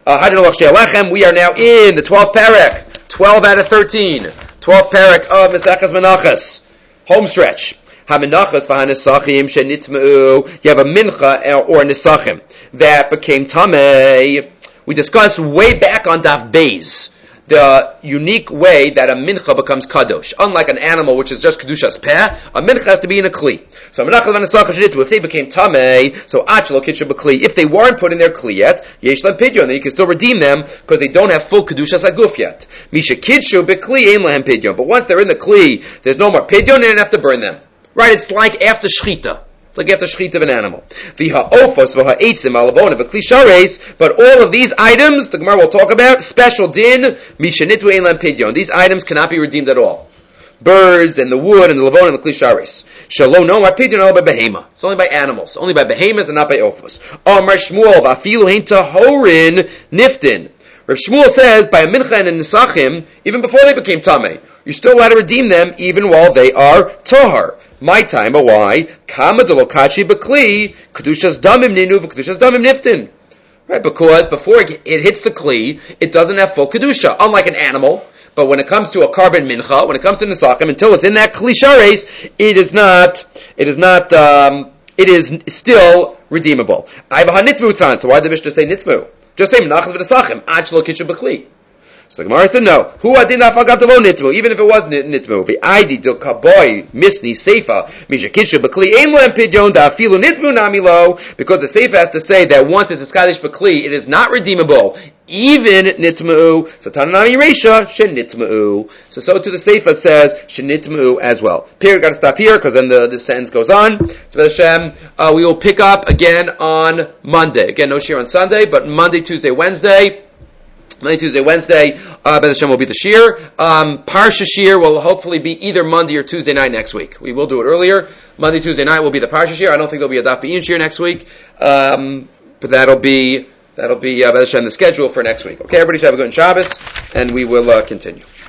Uh, we are now in the twelfth parak, twelve out of thirteen, twelfth parak of Mesechas Menachos, home stretch. Ha-menachos v'ha-nesachim shenitmeu. You have a mincha or nesachim that became tamei. We discussed way back on Daf Beis the unique way that a mincha becomes kadosh. Unlike an animal which is just kedushas peh, a mincha has to be in a kli. So ha-menachos v'ha-nesachim shenitmeu. If they became tamei, so achlo kitcha b'kli. If they weren't put in their kli yet, yesh lam pidyon, then you can still redeem them because they don't have full kedushas aguf yet. Misha kidshu b'kli ein lahem pidyon. But once they're in the kli, there's no more pidyon, and you have to burn them. Right, it's like after shchita. It's like after shchita of an animal. V'ha'ofos v'ha'etzim alavonim v'klishares. But all of these items, the Gemara will talk about, special din, mishanitu ein lam pidyon. These items cannot be redeemed at all. Birds and the wood and the lavonim and the klishares. Shalom no my pidyon only by behema. It's only by animals. Only by behemoths and not by ofos. Amar Shmuel v'afilu hein tahorin niftin. Rav Shmuel says, by a mincha and a nisachim, even before they became tamei, you're still allowed to redeem them even while they are tahar. My time, but why? Kama de lokachi bekli, kedushas damim ninu v'kedushas damim niftin. Right, because before it hits the kli, it doesn't have full kedusha, unlike an animal. But when it comes to a carbon mincha, when it comes to nisachim, until it's in that kli shares, it is not, it is not, um, it is still redeemable. I have a hanitmu tzan, so why did the Mishnah say nitmu? Just say menachas v'nesachim, ach lo kitchu bekli. So the Gemara said no. Who adin afagav tavo nitmu? Even if it was nitmu, the id del kaboy misni seifa mishakishu bekli ein lem pidyon da afilu nitmu namilo, because the seifa has to say that once it's a Scottish bekli, it is not redeemable. Even nitmu. So tananami reisha shen nitmu. So so to the seifa says shen nitmu as well. Period. Got to stop here because then the, the sentence goes on. So Hashem, uh, we will pick up again on Monday. Again, no shir on Sunday, but Monday, Tuesday, Wednesday. Monday, Tuesday, Wednesday, uh, Bez Hashem will be the shir. Um, Parsha shir will hopefully be either Monday or Tuesday night next week. We will do it earlier. Monday, Tuesday night will be the Parsha shir. I don't think there'll be a Daf Be'in shir next week. Um, but that'll be, that'll be, uh, Bez Hashem the schedule for next week. Okay, everybody should have a good Shabbos, and we will, uh, continue.